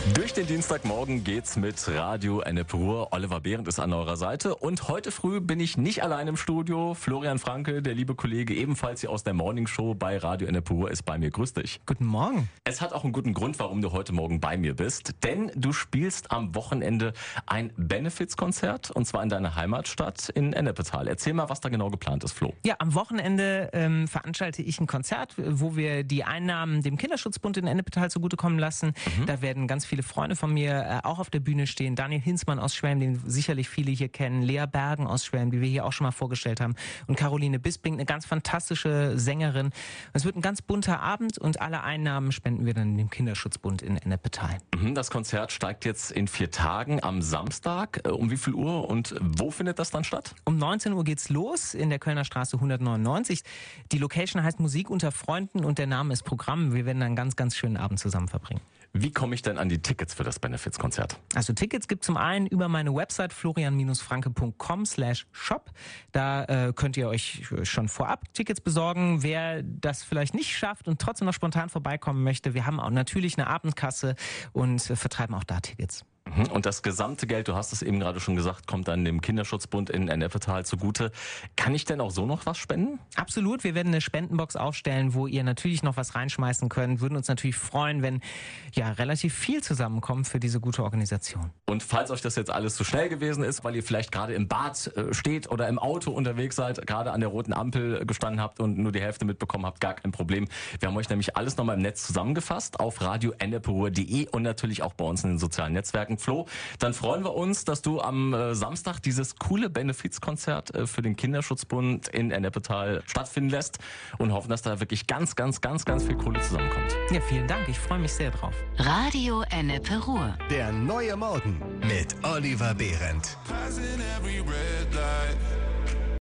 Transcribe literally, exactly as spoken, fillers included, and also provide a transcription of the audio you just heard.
Durch den Dienstagmorgen geht's mit Radio Ennepe Ruhr. Oliver Behrendt ist an eurer Seite. Und heute früh bin ich nicht allein im Studio. Florian Franke, der liebe Kollege, ebenfalls hier aus der Morningshow bei Radio Ennepe Ruhr, ist bei mir. Grüß dich. Guten Morgen. Es hat auch einen guten Grund, warum du heute Morgen bei mir bist. Denn du spielst am Wochenende ein Benefizkonzert. Und zwar in deiner Heimatstadt in Ennepetal. Erzähl mal, was da genau geplant ist, Flo. Ja, am Wochenende ähm, veranstalte ich ein Konzert, wo wir die Einnahmen dem Kinderschutzbund in Ennepetal zugutekommen lassen. Mhm. Da werden ganz viele Freunde von mir äh, auch auf der Bühne stehen. Daniel Hinzmann aus Schwelm, den sicherlich viele hier kennen. Lea Bergen aus Schwelm, die wir hier auch schon mal vorgestellt haben. Und Caroline Bisping, eine ganz fantastische Sängerin. Es wird ein ganz bunter Abend und alle Einnahmen spenden wir dann dem Kinderschutzbund in Ennepetal. Mhm, das Konzert steigt jetzt in vier Tagen am Samstag. Äh, um wie viel Uhr und wo findet das dann statt? Um neunzehn Uhr geht's los in der Kölner Straße hundertneunundneunzig. Die Location heißt Musik unter Freunden und der Name ist Programm. Wir werden dann einen ganz, ganz schönen Abend zusammen verbringen. Wie komme ich denn an die Tickets für das Benefizkonzert? Also Tickets gibt zum einen über meine Website florian-franke.com slash shop. Da äh, könnt ihr euch schon vorab Tickets besorgen. Wer das vielleicht nicht schafft und trotzdem noch spontan vorbeikommen möchte, wir haben auch natürlich eine Abendkasse und äh, vertreiben auch da Tickets. Und das gesamte Geld, du hast es eben gerade schon gesagt, kommt dann dem Kinderschutzbund in Ennepetal zugute. Kann ich denn auch so noch was spenden? Absolut, wir werden eine Spendenbox aufstellen, wo ihr natürlich noch was reinschmeißen könnt. Würden uns natürlich freuen, wenn ja relativ viel zusammenkommt für diese gute Organisation. Und falls euch das jetzt alles zu schnell gewesen ist, weil ihr vielleicht gerade im Bad steht oder im Auto unterwegs seid, gerade an der roten Ampel gestanden habt und nur die Hälfte mitbekommen habt, gar kein Problem. Wir haben euch nämlich alles nochmal im Netz zusammengefasst auf radio ennepe ruhr punkt de und natürlich auch bei uns in den sozialen Netzwerken. Flo, dann freuen wir uns, dass du am äh, Samstag dieses coole Benefizkonzert äh, für den Kinderschutzbund in Ennepetal stattfinden lässt und hoffen, dass da wirklich ganz, ganz, ganz, ganz viel Kohle zusammenkommt. Ja, vielen Dank. Ich freue mich sehr drauf. Radio Ennepe Ruhr. Der neue Morgen mit Oliver Behrendt.